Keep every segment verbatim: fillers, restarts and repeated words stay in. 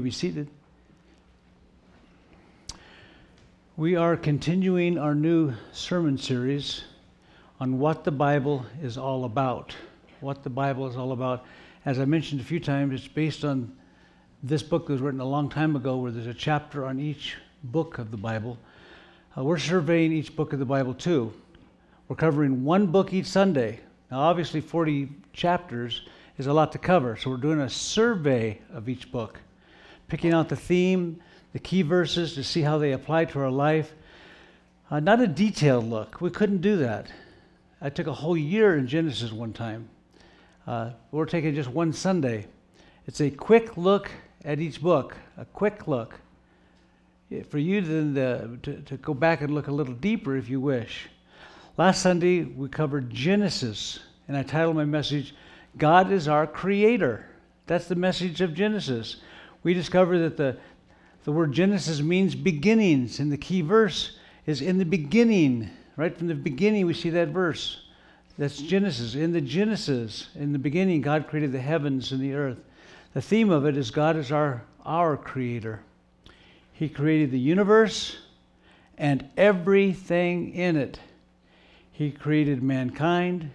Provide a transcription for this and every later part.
be seated. We are continuing our new sermon series on what the Bible is all about. What the Bible is all about. As I mentioned a few times, it's based on this book that was written a long time ago, where there's a chapter on each book of the Bible. Uh, we're surveying each book of the Bible too. We're covering one book each Sunday. Now, obviously, forty chapters is a lot to cover, so we're doing a survey of each book, picking out the theme, the key verses to see how they apply to our life. Uh, not a detailed look. We couldn't do that. I took a whole year in Genesis one time. Uh, we're taking just one Sunday. It's a quick look at each book, a quick look. For you then to, to, to go back and look a little deeper if you wish. Last Sunday we covered Genesis, and I titled my message, God is our Creator. That's the message of Genesis. We discovered that the, the word Genesis means beginnings, and the key verse is in the beginning. Right from the beginning we see that verse. That's Genesis. In the Genesis, in the beginning, God created the heavens and the earth. The theme of it is God is our, our Creator. He created the universe and everything in it. He created mankind,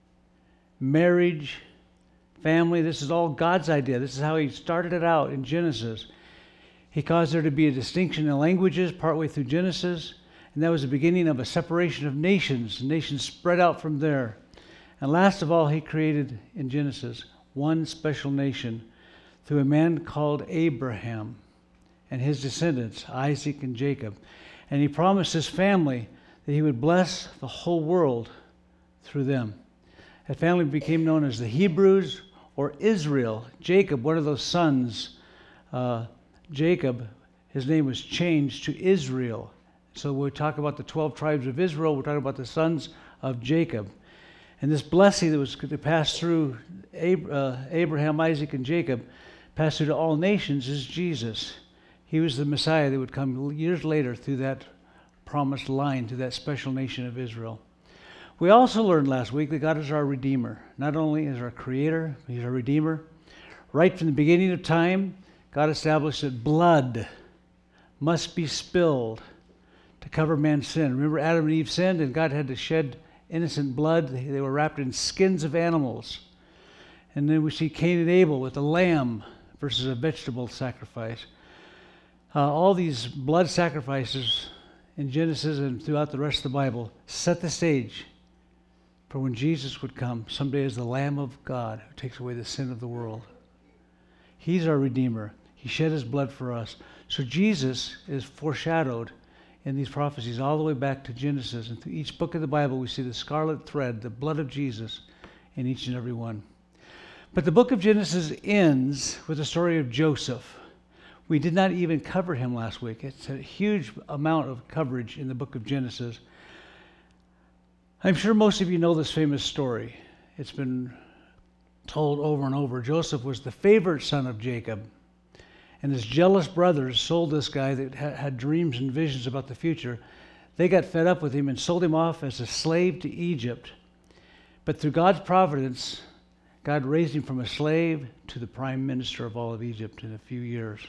marriage, family. This is all God's idea. This is how He started it out in Genesis. He caused there to be a distinction in languages partway through Genesis, and that was the beginning of a separation of nations. Nations spread out from there. And last of all, He created in Genesis one special nation through a man called Abraham and his descendants, Isaac and Jacob. And He promised His family that He would bless the whole world through them. That family became known as the Hebrews or Israel. Jacob, one of those sons, uh, Jacob, his name was changed to Israel. So when we talk about the twelve tribes of Israel, we're talking about the sons of Jacob. And this blessing that was to pass through Ab- uh, Abraham, Isaac, and Jacob, passed through to all nations, is Jesus. He was the Messiah that would come years later through that promised line to that special nation of Israel. We also learned last week that God is our Redeemer. Not only is our Creator, but He's our Redeemer. Right from the beginning of time, God established that blood must be spilled to cover man's sin. Remember, Adam and Eve sinned, and God had to shed innocent blood. They were wrapped in skins of animals. And then we see Cain and Abel with a lamb versus a vegetable sacrifice. Uh, all these blood sacrifices in Genesis and throughout the rest of the Bible set the stage for when Jesus would come someday as the Lamb of God who takes away the sin of the world. He's our Redeemer. He shed His blood for us. So Jesus is foreshadowed in these prophecies all the way back to Genesis. And through each book of the Bible we see the scarlet thread, the blood of Jesus, in each and every one. But the book of Genesis ends with the story of Joseph. We did not even cover him last week. It's a huge amount of coverage in the book of Genesis. I'm sure most of you know this famous story. It's been told over and over. Joseph was the favorite son of Jacob, and his jealous brothers sold this guy that had dreams and visions about the future. They got fed up with him and sold him off as a slave to Egypt. But through God's providence, God raised him from a slave to the prime minister of all of Egypt in a few years.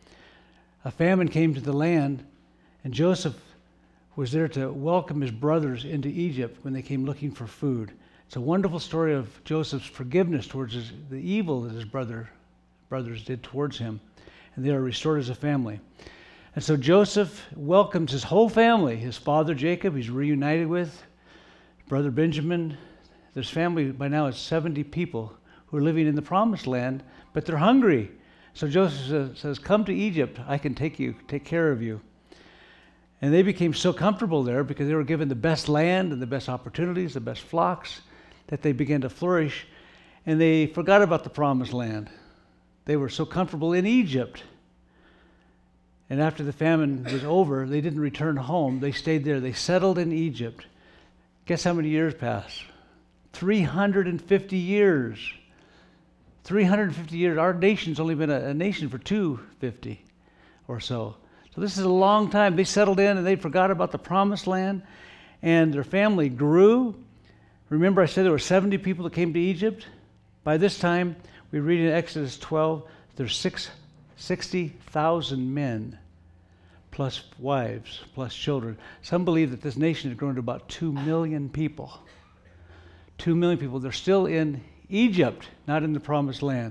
A famine came to the land, and Joseph was there to welcome his brothers into Egypt when they came looking for food. It's a wonderful story of Joseph's forgiveness towards his, the evil that his brother, brothers did towards him, and they are restored as a family. And so Joseph welcomes his whole family, his father Jacob, he's reunited with, brother Benjamin. This family by now is seventy people who are living in the promised land, but they're hungry. So Joseph says, come to Egypt, I can take you, take care of you. And they became so comfortable there because they were given the best land and the best opportunities, the best flocks, that they began to flourish. And they forgot about the promised land. They were so comfortable in Egypt. And after the famine was over, they didn't return home. They stayed there. They settled in Egypt. Guess how many years passed? three hundred fifty years. three hundred fifty years. Our nation's only been a, a nation for two hundred fifty or so. So this is a long time. They settled in and they forgot about the promised land, and their family grew. Remember I said there were seventy people that came to Egypt? By this time, we read in Exodus twelve, there's six sixty thousand men, plus wives, plus children. Some believe that this nation has grown to about two million people. Two million people. They're still in Egypt, not in the Promised Land.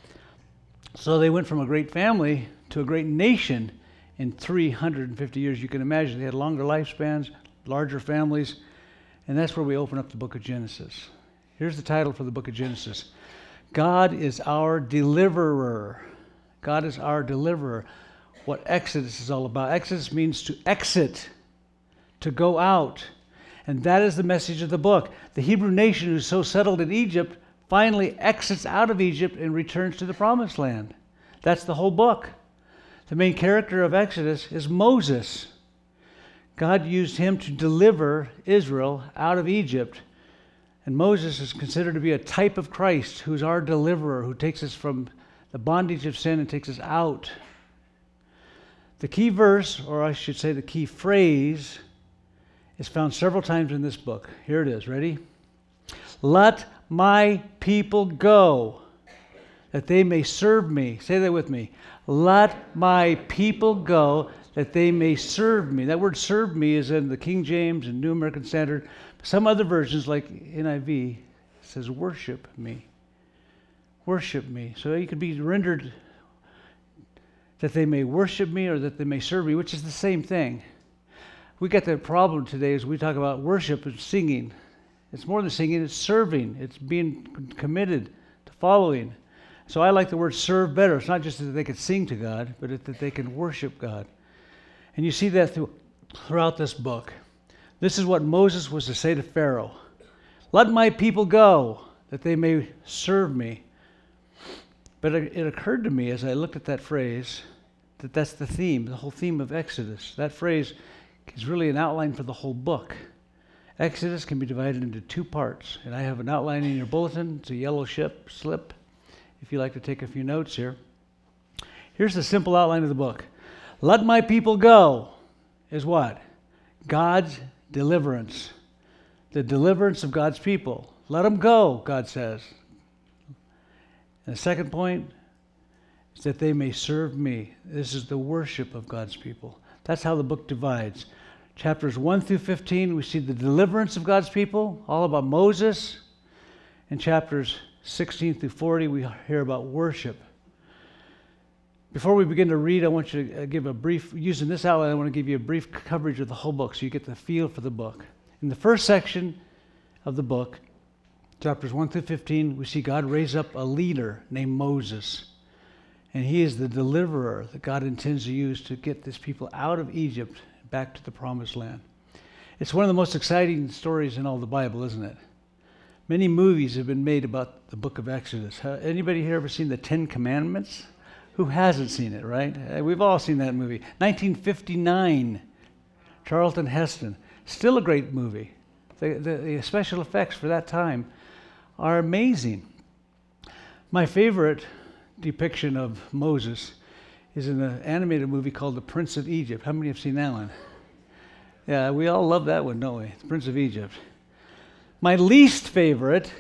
So they went from a great family to a great nation in three hundred fifty years. You can imagine they had longer lifespans, larger families, and that's where we open up the book of Genesis. Here's the title for the book of Genesis. God is our deliverer. God is our deliverer. What Exodus is all about. Exodus means to exit, to go out. And that is the message of the book. The Hebrew nation who's so settled in Egypt finally exits out of Egypt and returns to the Promised Land. That's the whole book. The main character of Exodus is Moses. God used him to deliver Israel out of Egypt. And Moses is considered to be a type of Christ, who's our deliverer, who takes us from the bondage of sin and takes us out. The key verse, or I should say the key phrase, is found several times in this book. Here it is. Ready? Let my people go, that they may serve me. Say that with me. Let my people go, that they may serve me. That word serve me is in the King James and New American Standard. Some other versions, like N I V, says worship me. Worship me. So it could be rendered that they may worship me or that they may serve me, which is the same thing. We got that problem today as we talk about worship and singing. It's more than singing, it's serving. It's being committed to following. So I like the word serve better. It's not just that they could sing to God, but that they can worship God. And you see that through, throughout this book. This is what Moses was to say to Pharaoh. Let my people go, that they may serve me. But it, it occurred to me as I looked at that phrase that that's the theme, the whole theme of Exodus. That phrase is really an outline for the whole book. Exodus can be divided into two parts, and I have an outline in your bulletin. It's a yellow ship, slip, if you'd like to take a few notes here. Here's the simple outline of the book. Let my people go is what? God's deliverance. The deliverance of God's people. Let them go, God says. And the second point is that they may serve me. This is the worship of God's people. That's how the book divides. Chapters one through fifteen, we see the deliverance of God's people, all about Moses. In chapters sixteen through forty, we hear about worship. Before we begin to read, I want you to give a brief, using this outline, I want to give you a brief coverage of the whole book so you get the feel for the book. In the first section of the book, chapters one through fifteen, we see God raise up a leader named Moses. And he is the deliverer that God intends to use to get this people out of Egypt back to the Promised Land. It's one of the most exciting stories in all the Bible, isn't it? Many movies have been made about the book of Exodus. Anybody here ever seen the Ten Commandments? Who hasn't seen it, right? We've all seen that movie. nineteen fifty-nine, Charlton Heston. Still a great movie. The, the, the special effects for that time are amazing. My favorite depiction of Moses is in an animated movie called The Prince of Egypt. How many have seen that one? Yeah, we all love that one, don't we? The Prince of Egypt. My least favorite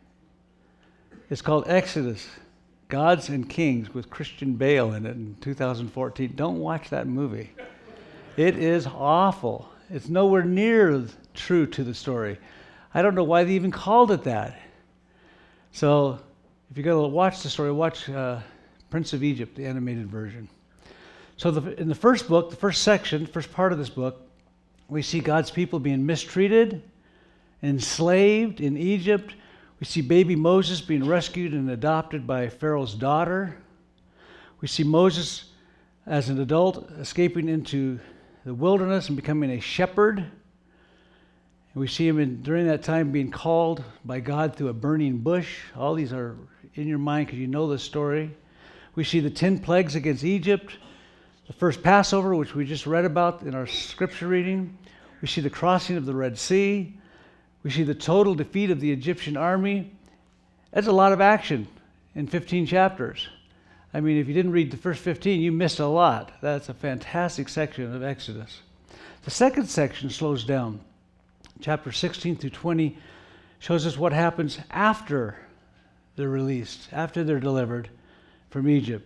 is called Exodus, Gods and Kings, with Christian Bale in it in two thousand fourteen. Don't watch that movie. It is awful. It's nowhere near true to the story. I don't know why they even called it that. So if you're going to watch the story, watch uh, Prince of Egypt, the animated version. So the, in the first book, the first section, first part of this book, we see God's people being mistreated, enslaved in Egypt. We see baby Moses being rescued and adopted by Pharaoh's daughter. We see Moses as an adult escaping into the wilderness and becoming a shepherd. And we see him in, during that time being called by God through a burning bush. All these are in your mind because you know the story. We see the ten plagues against Egypt, the first Passover, which we just read about in our scripture reading. We see the crossing of the Red Sea. We see the total defeat of the Egyptian army. That's a lot of action in fifteen chapters. I mean, if you didn't read the first fifteen, you missed a lot. That's a fantastic section of Exodus. The second section slows down. Chapter sixteen through twenty shows us what happens after they're released, after they're delivered from Egypt. We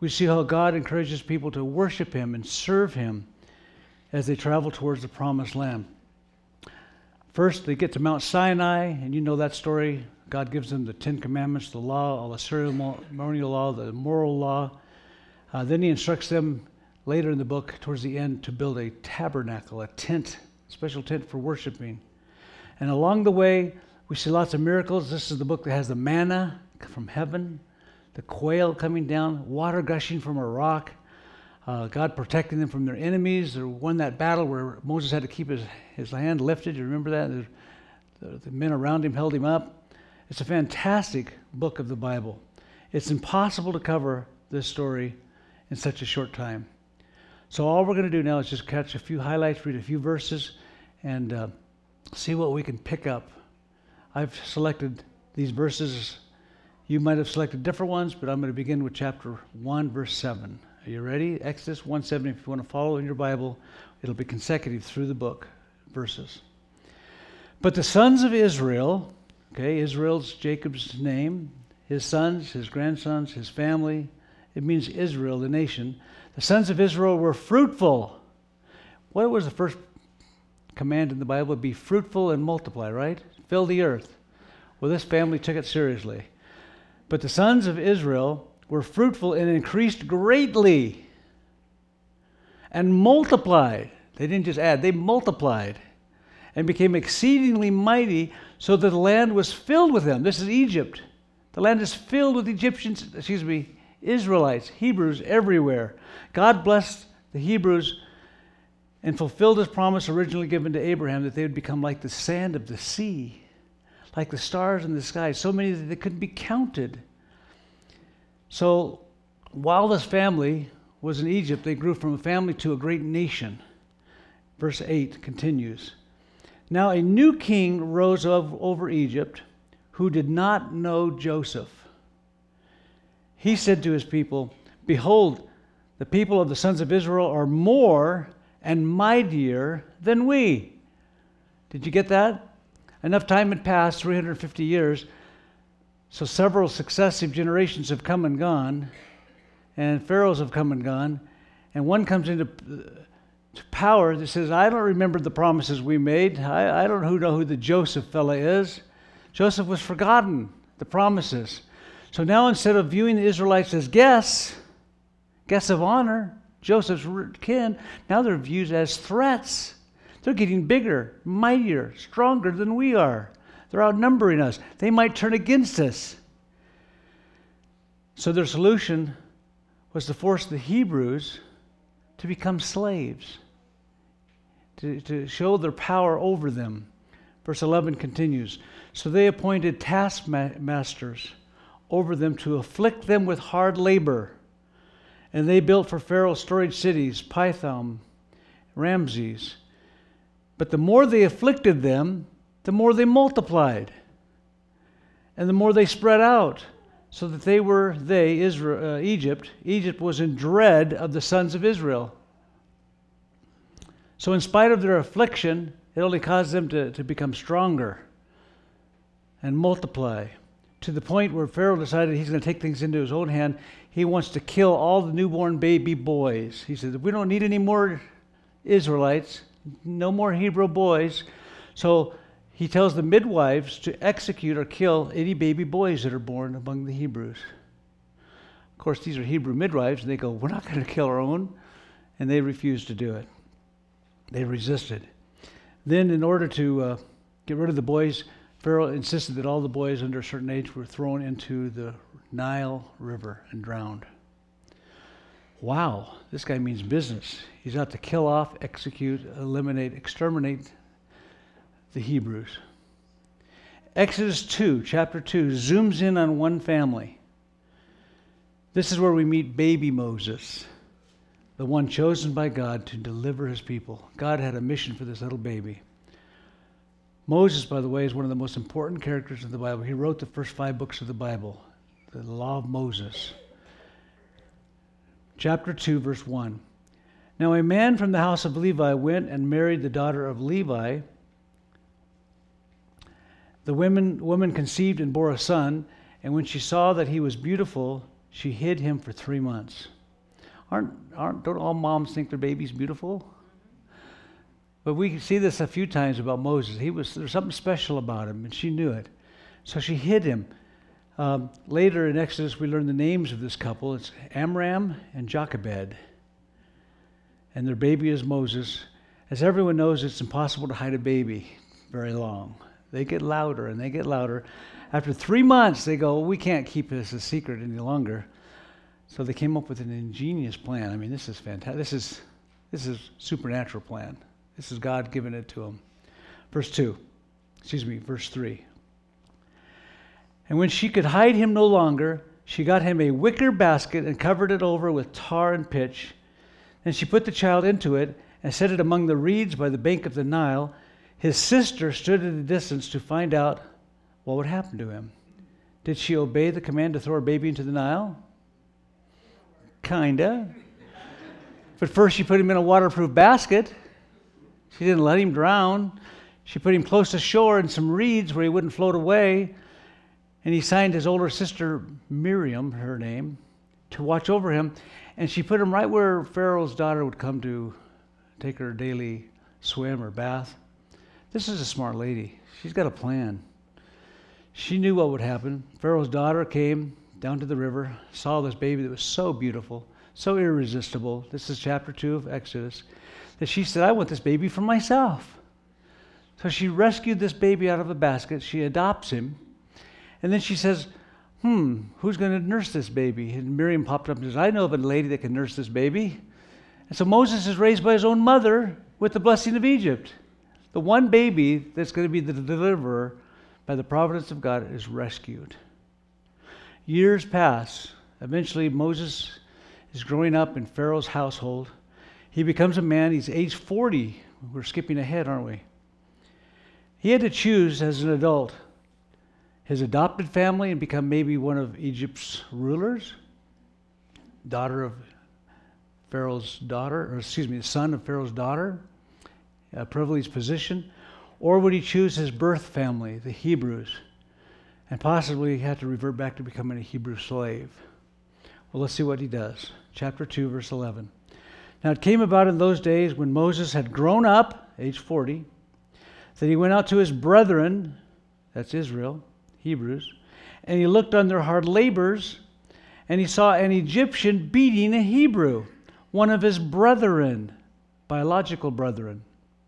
we see how God encourages people to worship him and serve him as they travel towards the promised land. First, they get to Mount Sinai, and you know that story. God gives them the Ten Commandments, the law, all the ceremonial law, the moral law. Uh, then he instructs them later in the book, towards the end, to build a tabernacle, a tent, a special tent for worshiping. And along the way, we see lots of miracles. This is the book that has the manna from heaven, the quail coming down, water gushing from a rock, uh, God protecting them from their enemies. They won that battle where Moses had to keep his, his hand lifted. You remember that? The, the, the men around him held him up. It's a fantastic book of the Bible. It's impossible to cover this story in such a short time. So all we're going to do now is just catch a few highlights, read a few verses, and uh, see what we can pick up. I've selected these verses. You might have selected different ones, but I'm going to begin with chapter one, verse seven. Are you ready? Exodus one seven. If you want to follow in your Bible, it'll be consecutive through the book, verses. But the sons of Israel, okay, Israel's Jacob's name, his sons, his grandsons, his family, it means Israel, the nation. The sons of Israel were fruitful. What was the first command in the Bible? Be fruitful and multiply, right? Fill the earth. Well, this family took it seriously. But the sons of Israel were fruitful and increased greatly and multiplied. They didn't just add, they multiplied and became exceedingly mighty, so that the land was filled with them. This is Egypt. The land is filled with Egyptians, excuse me, Israelites, Hebrews everywhere. God blessed the Hebrews and fulfilled his promise originally given to Abraham that they would become like the sand of the sea, like the stars in the sky, so many that they couldn't be counted. So while this family was in Egypt, they grew from a family to a great nation. Verse eight continues. Now a new king rose up over Egypt who did not know Joseph. He said to his people, behold, the people of the sons of Israel are more and mightier than we. Did you get that? Enough time had passed, three hundred fifty years, so several successive generations have come and gone, and pharaohs have come and gone, and one comes into power that says, I don't remember the promises we made. I, I don't know who the Joseph fella is. Joseph was forgotten, the promises. So now instead of viewing the Israelites as guests, guests of honor, Joseph's kin, now they're viewed as threats. They're getting bigger, mightier, stronger than we are. They're outnumbering us. They might turn against us. So their solution was to force the Hebrews to become slaves, to, to show their power over them. Verse eleven continues, so they appointed taskmasters over them to afflict them with hard labor. And they built for Pharaoh storage cities, Pithom, Ramses. But the more they afflicted them, the more they multiplied. And the more they spread out, so that they were, they, Israel, uh, Egypt, Egypt was in dread of the sons of Israel. So in spite of their affliction, it only caused them to, to become stronger and multiply, to the point where Pharaoh decided he's going to take things into his own hand. He wants to kill all the newborn baby boys. He said, we don't need any more Israelites, no more Hebrew boys. So he tells the midwives to execute or kill any baby boys that are born among the Hebrews. Of course, these are Hebrew midwives, and they go, we're not going to kill our own. And they refused to do it. They resisted. Then, in order to uh, get rid of the boys, Pharaoh insisted that all the boys under a certain age were thrown into the Nile River and drowned. Wow, this guy means business. He's out to kill off, execute, eliminate, exterminate the Hebrews. Exodus two, chapter two, zooms in on one family. This is where we meet baby Moses, the one chosen by God to deliver his people. God had a mission for this little baby. Moses, by the way, is one of the most important characters in the Bible. He wrote the first five books of the Bible, the Law of Moses. Chapter two, verse one. Now a man from the house of Levi went and married the daughter of Levi. The woman, woman conceived and bore a son, and when she saw that he was beautiful, she hid him for three months. Aren't, aren't, don't all moms think their baby's beautiful? But we see this a few times about Moses. He was, there's something special about him, and she knew it. So she hid him. Um, later in Exodus, we learn the names of this couple. It's Amram and Jochebed. And their baby is Moses. As everyone knows, it's impossible to hide a baby very long. They get louder and they get louder. After three months, they go, well, we can't keep this a secret any longer. So they came up with an ingenious plan. I mean, this is fantastic. This is this is supernatural plan. This is God giving it to them. Verse two, excuse me, verse three. And when she could hide him no longer, she got him a wicker basket and covered it over with tar and pitch. Then she put the child into it and set it among the reeds by the bank of the Nile. His sister stood at a distance to find out what would happen to him. Did she obey the command to throw her baby into the Nile? Kinda. But first she put him in a waterproof basket. She didn't let him drown. She put him close to shore in some reeds where he wouldn't float away. And he signed his older sister, Miriam, her name, to watch over him. And she put him right where Pharaoh's daughter would come to take her daily swim or bath. This is a smart lady. She's got a plan. She knew what would happen. Pharaoh's daughter came down to the river, saw this baby that was so beautiful, so irresistible. This is chapter two of Exodus. That she said, I want this baby for myself. So she rescued this baby out of a basket. She adopts him. And then she says, hmm, who's going to nurse this baby? And Miriam popped up and says, I know of a lady that can nurse this baby. And so Moses is raised by his own mother with the blessing of Egypt. The one baby that's going to be the deliverer by the providence of God is rescued. Years pass. Eventually Moses is growing up in Pharaoh's household. He becomes a man. He's age forty. We're skipping ahead, aren't we? He had to choose as an adult his adopted family and become maybe one of Egypt's rulers, daughter of Pharaoh's daughter, or excuse me, the son of Pharaoh's daughter, a privileged position, or would he choose his birth family, the Hebrews, and possibly have to revert back to becoming a Hebrew slave? Well, let's see what he does. Chapter two, verse eleven. Now it came about in those days when Moses had grown up, age forty, that he went out to his brethren, that's Israel, Hebrews, and he looked on their hard labors, and he saw an Egyptian beating a Hebrew, one of his brethren, biological brethren.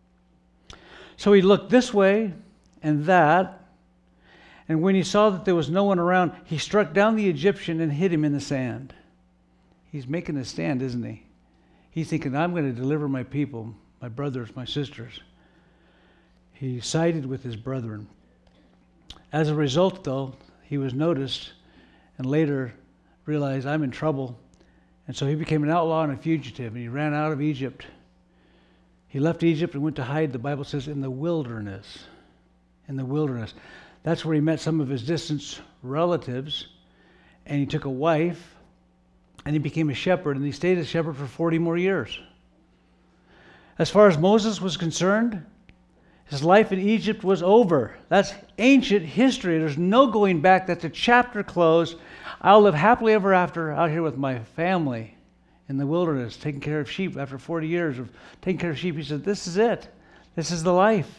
So he looked this way and that, and when he saw that there was no one around, he struck down the Egyptian and hid him in the sand. He's making a stand, isn't he? He's thinking, I'm going to deliver my people, my brothers, my sisters. He sided with his brethren. As a result, though, he was noticed and later realized, I'm in trouble. And so he became an outlaw and a fugitive, and he ran out of Egypt. He left Egypt and went to hide, the Bible says, in the wilderness. In the wilderness. That's where he met some of his distant relatives, and he took a wife, and he became a shepherd, and he stayed a shepherd for forty more years. As far as Moses was concerned, his life in Egypt was over. That's ancient history. There's no going back. That's a chapter closed. I'll live happily ever after out here with my family in the wilderness, taking care of sheep after forty years of taking care of sheep. He said, this is it. This is the life.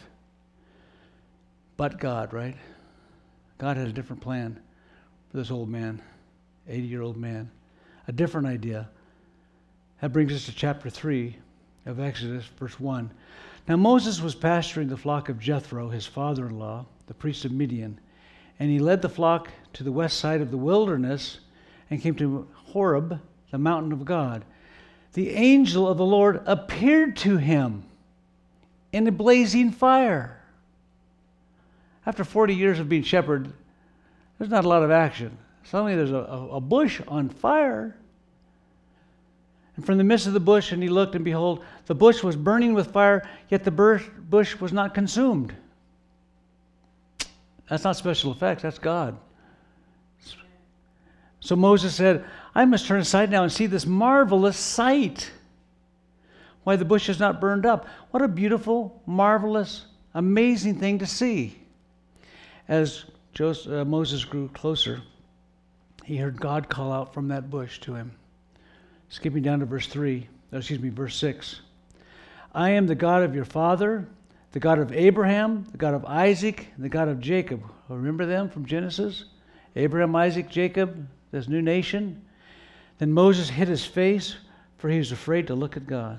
But God, right? God had a different plan for this old man, eighty-year-old man. A different idea. That brings us to chapter three of Exodus, verse one. Now Moses was pasturing the flock of Jethro, his father-in-law, the priest of Midian, and he led the flock to the west side of the wilderness and came to Horeb, the mountain of God. The angel of the Lord appeared to him in a blazing fire. After forty years of being shepherd, there's not a lot of action. Suddenly there's a, a, a bush on fire. And from the midst of the bush, and he looked, and behold, the bush was burning with fire, yet the bush was not consumed. That's not special effects, that's God. So Moses said, I must turn aside now and see this marvelous sight. Why the bush is not burned up. What a beautiful, marvelous, amazing thing to see. As Joseph, uh, Moses grew closer, he heard God call out from that bush to him. skipping down to verse three, excuse me, verse six. I am the God of your father, the God of Abraham, the God of Isaac, and the God of Jacob. Remember them from Genesis? Abraham, Isaac, Jacob, this new nation. Then Moses hid his face, for he was afraid to look at God.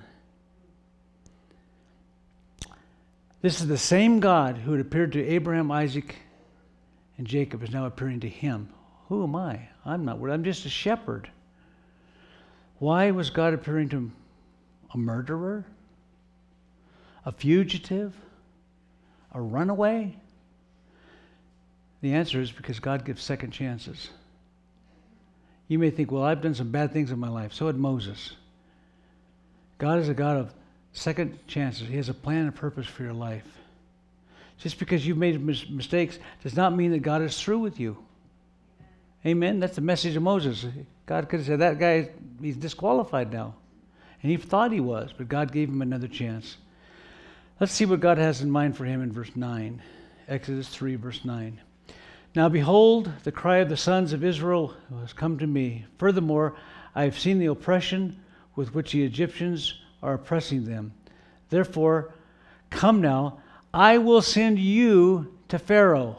This is the same God who had appeared to Abraham, Isaac, and Jacob is now appearing to him. Who am I? I'm not worried. I'm just a shepherd. Why was God appearing to a murderer? A fugitive? A runaway? The answer is because God gives second chances. You may think, well, I've done some bad things in my life. So had Moses. God is a God of second chances. He has a plan and purpose for your life. Just because you've made mis- mistakes does not mean that God is through with you. Amen? That's the message of Moses. God could have said, that guy, he's disqualified now. And he thought he was, but God gave him another chance. Let's see what God has in mind for him in verse nine. Exodus three, verse nine. Now behold, the cry of the sons of Israel has come to me. Furthermore, I have seen the oppression with which the Egyptians are oppressing them. Therefore, come now, I will send you to Pharaoh,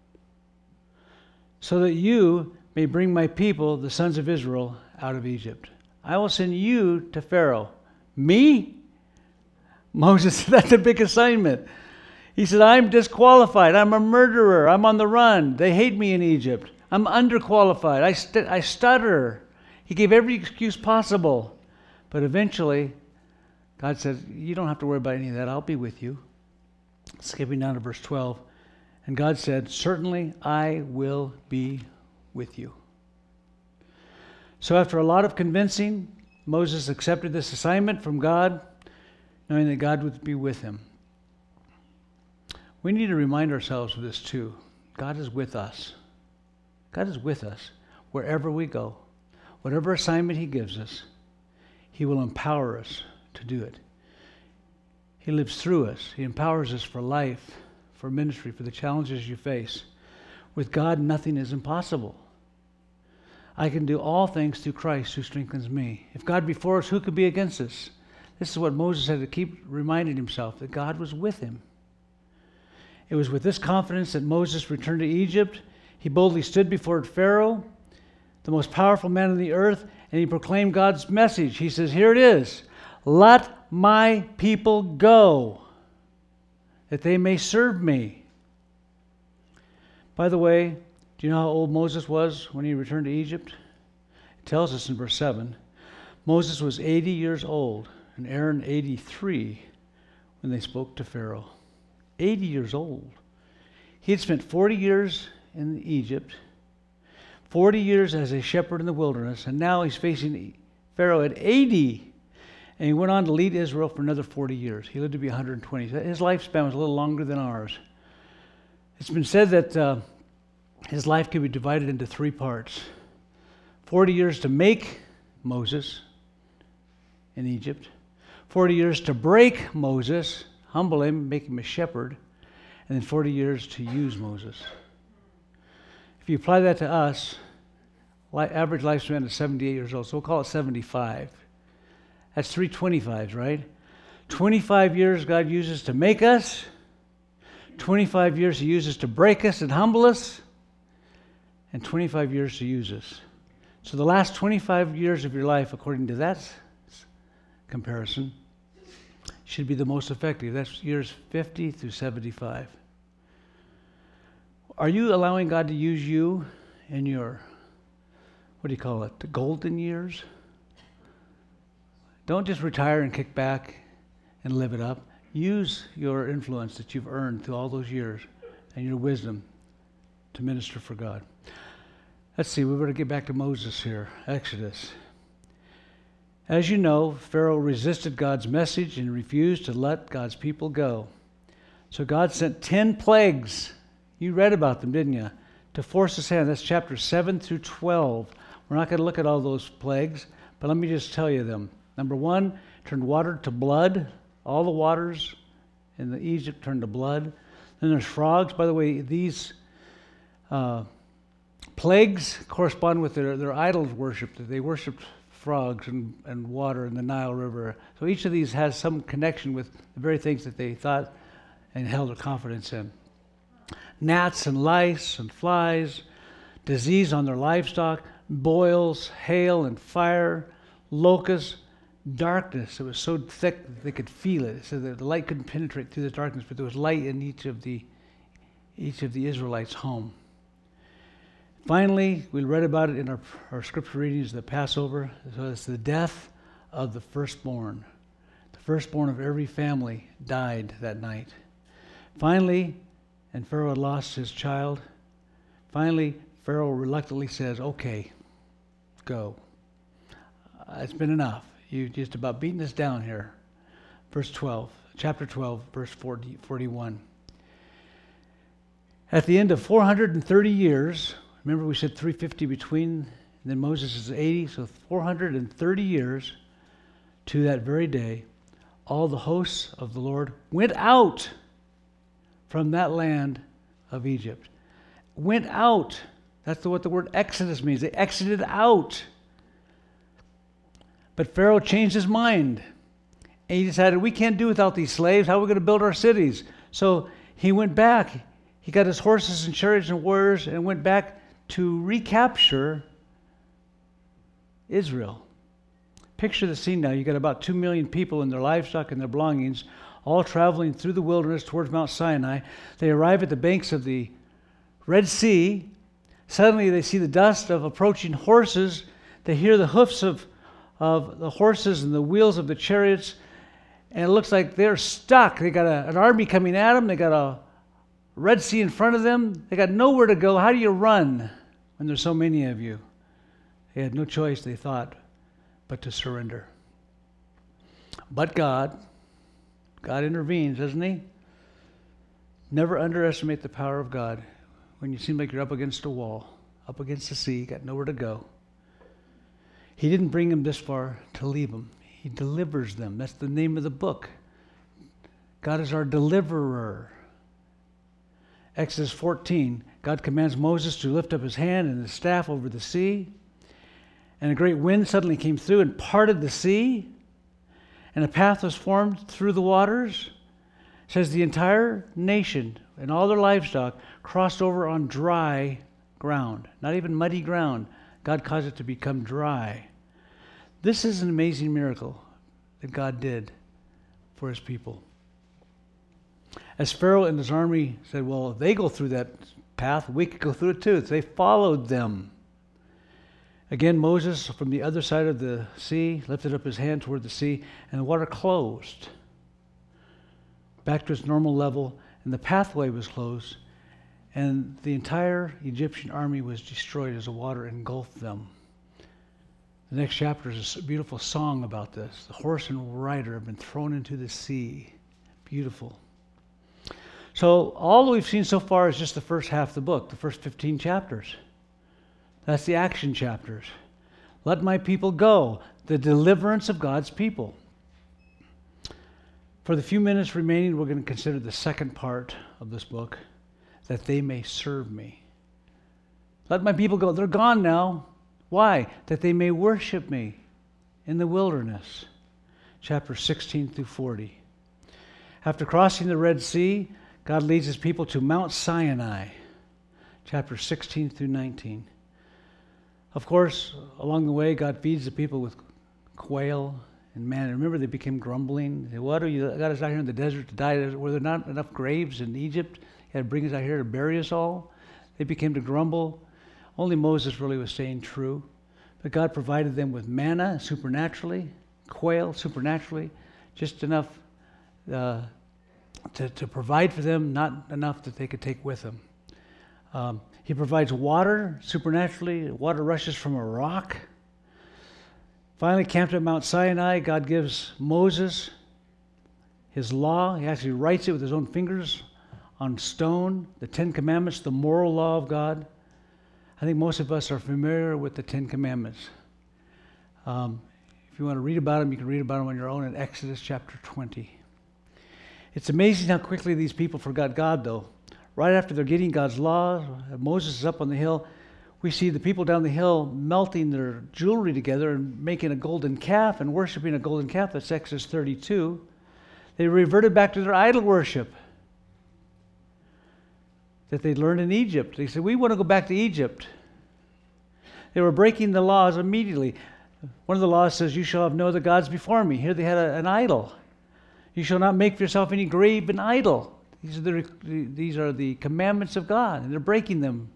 so that you may bring my people, the sons of Israel, out of Egypt. I will send you to Pharaoh. Me? Moses, that's a big assignment. He said, I'm disqualified. I'm a murderer. I'm on the run. They hate me in Egypt. I'm underqualified. I, st- I stutter. He gave every excuse possible. But eventually, God said, you don't have to worry about any of that. I'll be with you. Skipping down to verse twelve. And God said, certainly I will be with you. So after a lot of convincing, Moses accepted this assignment from God, knowing that God would be with him. We need to remind ourselves of this too. God is with us. God is with us wherever we go. Whatever assignment he gives us, he will empower us to do it. He lives through us. He empowers us for life, for ministry, for the challenges you face. With God, nothing is impossible. I can do all things through Christ who strengthens me. If God be for us, who could be against us? This is what Moses had to keep reminding himself, that God was with him. It was with this confidence that Moses returned to Egypt. He boldly stood before Pharaoh, the most powerful man on the earth, and he proclaimed God's message. He says, here it is, let my people go, that they may serve me. By the way, do you know how old Moses was when he returned to Egypt? It tells us in verse seven. Moses was eighty years old, and Aaron eighty-three when they spoke to Pharaoh. eighty years old. He had spent forty years in Egypt, forty years as a shepherd in the wilderness, and now he's facing Pharaoh at eighty. And he went on to lead Israel for another forty years. He lived to be one hundred twenty. His lifespan was a little longer than ours. It's been said that uh, his life could be divided into three parts. forty years to make Moses in Egypt. forty years to break Moses, humble him, make him a shepherd. And then forty years to use Moses. If you apply that to us, average lifespan is seventy-eight years old, so we'll call it seventy-five. That's three twenty-fives, right? twenty-five years God uses to make us. twenty-five years he uses to break us and humble us. And twenty-five years to use us. So the last twenty-five years of your life, according to that comparison, should be the most effective. That's years fifty through seventy-five. Are you allowing God to use you in your, what do you call it, the golden years? Don't just retire and kick back and live it up. Use your influence that you've earned through all those years and your wisdom to minister for God. Let's see, we better get back to Moses here, Exodus. As you know, Pharaoh resisted God's message and refused to let God's people go. So God sent ten plagues. You read about them, didn't you? To force his hand. That's chapter seven through twelve. We're not going to look at all those plagues, but let me just tell you them. Number one, turned water to blood. All the waters in the Egypt turned to blood. Then there's frogs. By the way, these uh, plagues correspond with their, their idols worship. They worshipped frogs and, and water in the Nile River. So each of these has some connection with the very things that they thought and held their confidence in. Gnats and lice and flies, disease on their livestock, boils, hail and fire, locusts, darkness. It was so thick that they could feel it. So that the light couldn't penetrate through the darkness, but there was light in each of the each of the Israelites' home. Finally, we read about it in our, our scripture readings, the Passover. So it's the death of the firstborn. The firstborn of every family died that night. Finally, and Pharaoh had lost his child. Finally, Pharaoh reluctantly says, okay, go. Uh, it's been enough. You've just about beaten us down here. Verse twelve, chapter twelve, verse forty, forty-one. At the end of four hundred thirty years, remember we said three hundred fifty between, and then Moses is eighty, so four hundred thirty years to that very day, all the hosts of the Lord went out from that land of Egypt. Went out. That's what the word Exodus means. They exited out. But Pharaoh changed his mind. And he decided, we can't do without these slaves. How are we going to build our cities? So he went back. He got his horses and chariots and warriors and went back to recapture Israel. Picture the scene now. You got about two million people and their livestock and their belongings all traveling through the wilderness towards Mount Sinai. They arrive at the banks of the Red Sea. Suddenly they see the dust of approaching horses. They hear the hoofs of, of the horses and the wheels of the chariots. And it looks like they're stuck. They got a, an army coming at them. They got a Red Sea in front of them. They got nowhere to go. How do you run when there's so many of you? They had no choice, they thought, but to surrender. But God, God intervenes, doesn't he? Never underestimate the power of God when you seem like you're up against a wall, up against the sea, got nowhere to go. He didn't bring them this far to leave them. He delivers them. That's the name of the book. God is our deliverer. Exodus fourteen, God commands Moses to lift up his hand and his staff over the sea. And a great wind suddenly came through and parted the sea. And a path was formed through the waters. It says the entire nation and all their livestock crossed over on dry ground. Not even muddy ground. God caused it to become dry. This is an amazing miracle that God did for his people. As Pharaoh and his army said, well, if they go through that path, we could go through it too. So they followed them. Again, Moses, from the other side of the sea, lifted up his hand toward the sea, and the water closed back to its normal level, and the pathway was closed, and the entire Egyptian army was destroyed as the water engulfed them. The next chapter is a beautiful song about this. The horse and rider have been thrown into the sea. Beautiful. So all that we've seen so far is just the first half of the book, the first fifteen chapters. That's the action chapters. Let my people go, the deliverance of God's people. For the few minutes remaining, we're going to consider the second part of this book, that they may serve me. Let my people go. They're gone now. Why? That they may worship me in the wilderness. Chapter sixteen through forty. After crossing the Red Sea, God leads his people to Mount Sinai. Chapter sixteen through nineteen. Of course, along the way, God feeds the people with quail and manna. Remember, they became grumbling. They said, what are you got us out here in the desert to die? Were there not enough graves in Egypt? You had to bring us out here to bury us all? They became to grumble. Only Moses really was staying true. But God provided them with manna supernaturally, quail supernaturally, just enough uh, to, to provide for them, not enough that they could take with them. Um, He provides water supernaturally. Water rushes from a rock. Finally, camped at Mount Sinai, God gives Moses his law. He actually writes it with his own fingers on stone, the Ten Commandments, the moral law of God. I think most of us are familiar with the Ten Commandments. Um, if you want to read about them, you can read about them on your own in Exodus chapter twenty. It's amazing how quickly these people forgot God, though. Right after they're getting God's law, Moses is up on the hill. We see the people down the hill melting their jewelry together and making a golden calf and worshiping a golden calf. That's Exodus thirty-two. They reverted back to their idol worship that they learned in Egypt. They said, we want to go back to Egypt. They were breaking the laws immediately. One of the laws says, you shall have no other gods before me. Here they had a, an idol. You shall not make for yourself any graven idol. These are the, these are the commandments of God, and they're breaking them.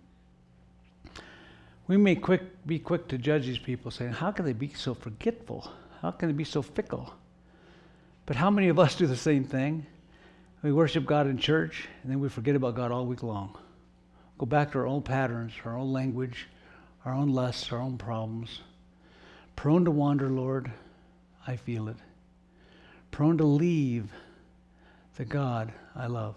We may quick be quick to judge these people, saying, how can they be so forgetful? How can they be so fickle? But how many of us do the same thing? We worship God in church, and then we forget about God all week long. Go back to our own patterns, our own language, our own lusts, our own problems. Prone to wander, Lord, I feel it. Prone to leave the God I love.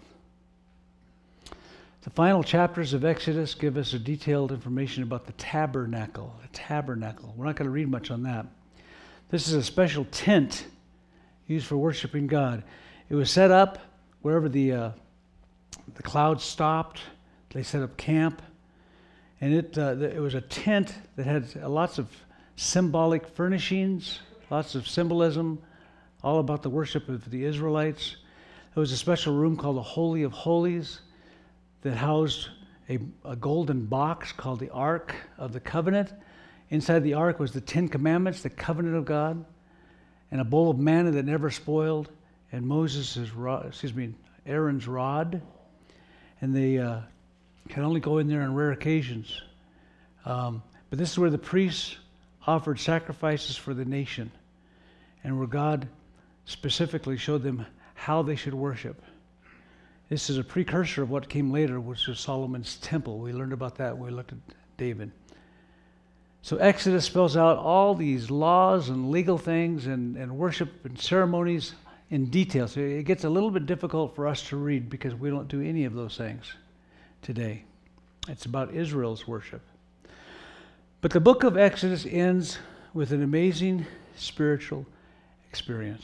The final chapters of Exodus give us a detailed information about the tabernacle. The tabernacle. We're not going to read much on that. This is a special tent used for worshiping God. It was set up wherever the uh, the clouds stopped. They set up camp, and it uh, it was a tent that had lots of symbolic furnishings, lots of symbolism, all about the worship of the Israelites. There was a special room called the Holy of Holies that housed a, a golden box called the Ark of the Covenant. Inside the Ark was the Ten Commandments, the covenant of God, and a bowl of manna that never spoiled, and Moses' rod, excuse me, Aaron's rod, and they uh, can only go in there on rare occasions. Um, but this is where the priests offered sacrifices for the nation, and where God specifically showed them how they should worship. This is a precursor of what came later, which was Solomon's temple. We learned about that when we looked at David. So Exodus spells out all these laws and legal things and, and worship and ceremonies in detail. So it gets a little bit difficult for us to read because we don't do any of those things today. It's about Israel's worship. But the book of Exodus ends with an amazing spiritual experience.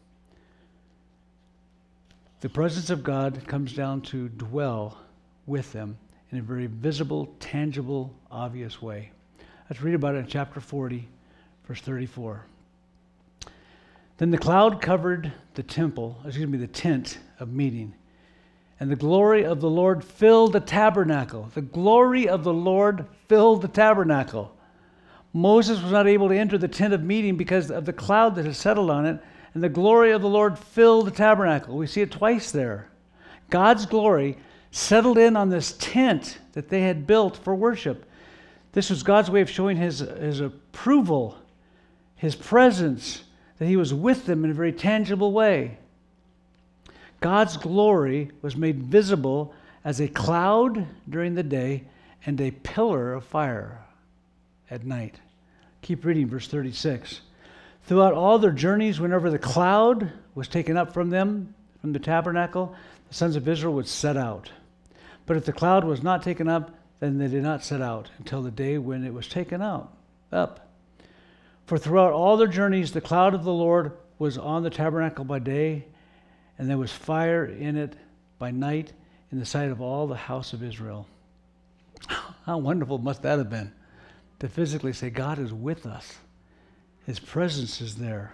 The presence of God comes down to dwell with them in a very visible, tangible, obvious way. Let's read about it in chapter forty, verse thirty-four. Then the cloud covered the temple, excuse me, the tent of meeting, and the glory of the Lord filled the tabernacle. The glory of the Lord filled the tabernacle. Moses was not able to enter the tent of meeting because of the cloud that had settled on it, and the glory of the Lord filled the tabernacle. We see it twice there. God's glory settled in on this tent that they had built for worship. This was God's way of showing his, his approval, his presence, that he was with them in a very tangible way. God's glory was made visible as a cloud during the day and a pillar of fire at night. Keep reading verse thirty-six. Throughout all their journeys, whenever the cloud was taken up from them, from the tabernacle, the sons of Israel would set out. But if the cloud was not taken up, then they did not set out until the day when it was taken out, up. For throughout all their journeys, the cloud of the Lord was on the tabernacle by day, and there was fire in it by night in the sight of all the house of Israel. How wonderful must that have been, to physically say, God is with us. His presence is there.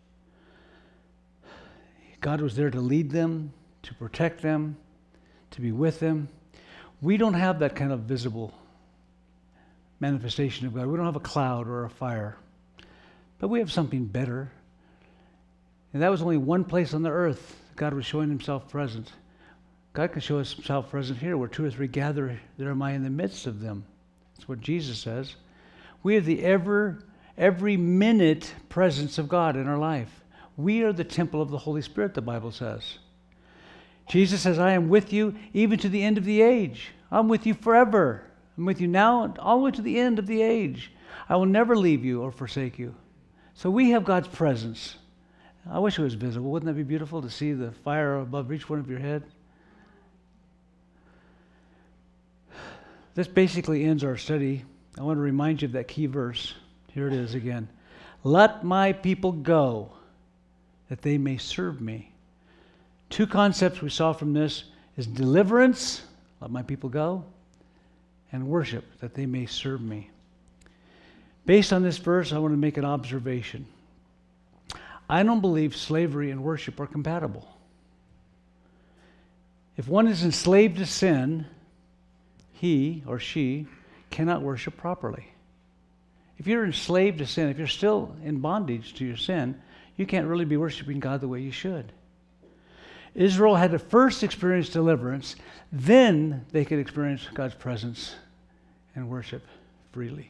God was there to lead them, to protect them, to be with them. We don't have that kind of visible manifestation of God. We don't have a cloud or a fire. But we have something better. And that was only one place on the earth God was showing himself present. God can show himself present here. Where two or three gather, there am I in the midst of them. That's what Jesus says. We have the ever, every minute presence of God in our life. We are the temple of the Holy Spirit, the Bible says. Jesus says, I am with you even to the end of the age. I'm with you forever. I'm with you now all the way to the end of the age. I will never leave you or forsake you. So we have God's presence. I wish it was visible. Wouldn't that be beautiful to see the fire above each one of your head? This basically ends our study. I want to remind you of that key verse. Here it is again. Let my people go, that they may serve me. Two concepts we saw from this is deliverance, let my people go, and worship, that they may serve me. Based on this verse, I want to make an observation. I don't believe slavery and worship are compatible. If one is enslaved to sin, he or she cannot worship properly. If you're enslaved to sin, if you're still in bondage to your sin, you can't really be worshiping God the way you should. Israel had to first experience deliverance, then they could experience God's presence and worship freely.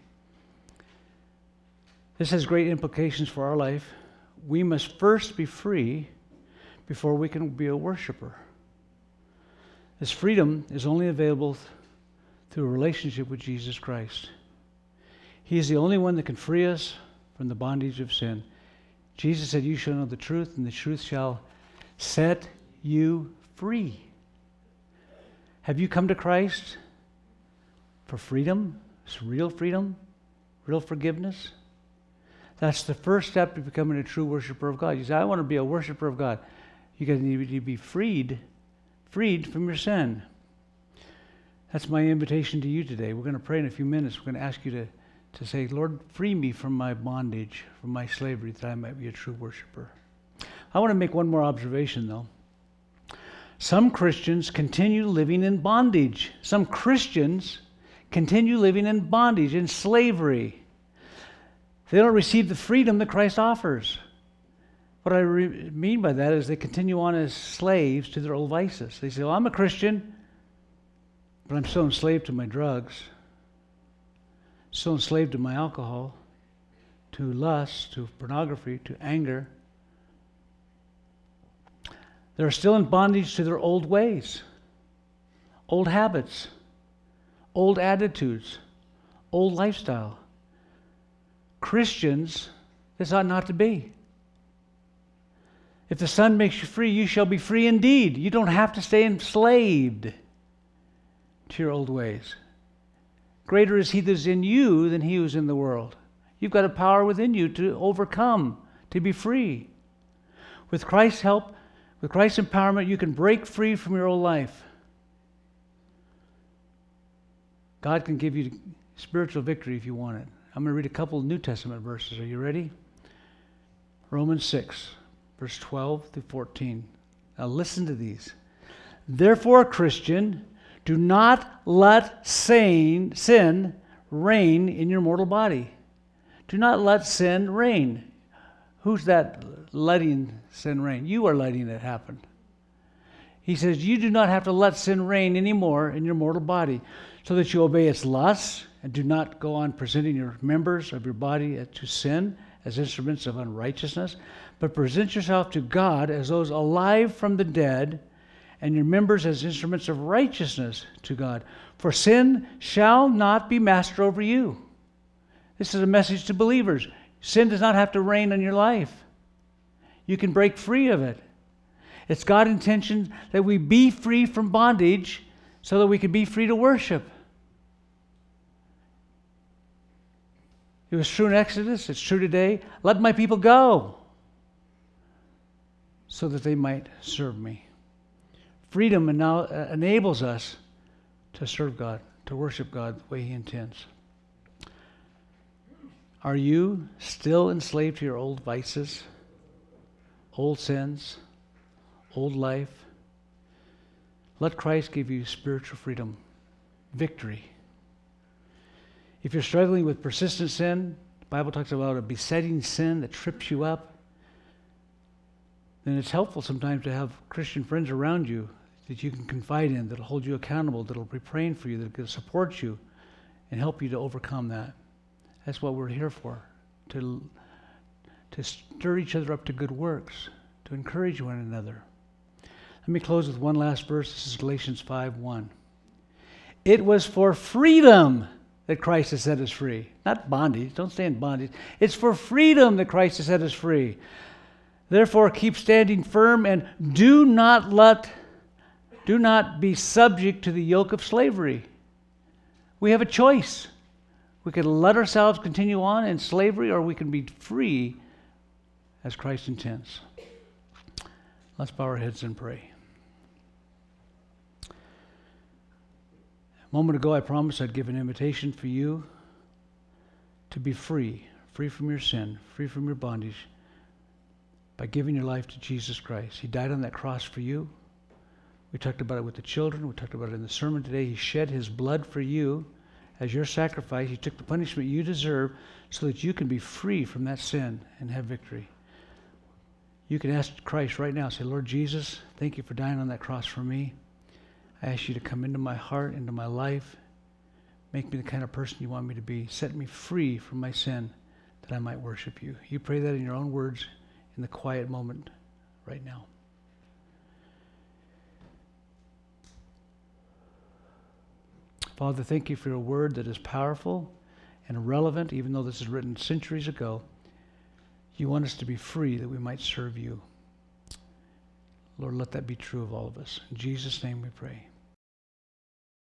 This has great implications for our life. We must first be free before we can be a worshiper. This freedom is only available through a relationship with Jesus Christ. He is the only one that can free us from the bondage of sin. Jesus said, "You shall know the truth, and the truth shall set you free." Have you come to Christ for freedom? It's real freedom, real forgiveness. That's the first step to becoming a true worshiper of God. You say, "I want to be a worshiper of God." You got to need to be freed, freed from your sin. That's my invitation to you today. We're going to pray in a few minutes. We're going to ask you to, to say, "Lord, free me from my bondage, from my slavery, that I might be a true worshiper." I want to make one more observation, though. Some Christians continue living in bondage. Some Christians continue living in bondage, in slavery. They don't receive the freedom that Christ offers. What I re- mean by that is they continue on as slaves to their old vices. They say, "Well, I'm a Christian, but I'm still enslaved to my drugs, still enslaved to my alcohol, to lust, to pornography, to anger." They're still in bondage to their old ways, old habits, old attitudes, old lifestyle. Christians, this ought not to be. If the Son makes you free, you shall be free indeed. You don't have to stay enslaved to your old ways. Greater is He that is in you than he who is in the world. You've got a power within you to overcome, to be free. With Christ's help, with Christ's empowerment, you can break free from your old life. God can give you spiritual victory if you want it. I'm going to read a couple of New Testament verses. Are you ready? Romans six, verse twelve through fourteen. Now listen to these. "Therefore, Christian, do not let sin, sin reign in your mortal body." Do not let sin reign. Who's that letting sin reign? You are letting it happen. He says you do not have to let sin reign anymore in your mortal body, so that you obey its lusts and do not go on presenting your members of your body to sin as instruments of unrighteousness, but present yourself to God as those alive from the dead, and your members as instruments of righteousness to God. For sin shall not be master over you. This is a message to believers. Sin does not have to reign in your life. You can break free of it. It's God's intention that we be free from bondage so that we can be free to worship. It was true in Exodus. It's true today. "Let my people go so that they might serve me." Freedom now enables us to serve God, to worship God the way He intends. Are you still enslaved to your old vices, old sins, old life? Let Christ give you spiritual freedom, victory. If you're struggling with persistent sin, the Bible talks about a besetting sin that trips you up, then it's helpful sometimes to have Christian friends around you that you can confide in, that'll hold you accountable, that'll be praying for you, that'll support you and help you to overcome that. That's what we're here for, to, to stir each other up to good works, to encourage one another. Let me close with one last verse. This is Galatians five one. "It was for freedom that Christ has set us free." Not bondage. Don't stay in bondage. It's for freedom that Christ has set us free. "Therefore, keep standing firm and do not let, do not be subject to the yoke of slavery." We have a choice. We can let ourselves continue on in slavery, or we can be free as Christ intends. Let's bow our heads and pray. A moment ago, I promised I'd give an invitation for you to be free, free from your sin, free from your bondage, by giving your life to Jesus Christ. He died on that cross for you. We talked about it with the children. We talked about it in the sermon today. He shed his blood for you as your sacrifice. He took the punishment you deserve so that you can be free from that sin and have victory. You can ask Christ right now, say, Lord Jesus, thank you for dying on that cross for me. I ask you to come into my heart, into my life. Make me the kind of person you want me to be. Set me free from my sin that I might worship you. You pray that in your own words in the quiet moment right now. Father, thank you for your word that is powerful and relevant, even though this is written centuries ago. You want us to be free that we might serve you. Lord, let that be true of all of us. In Jesus' name we pray.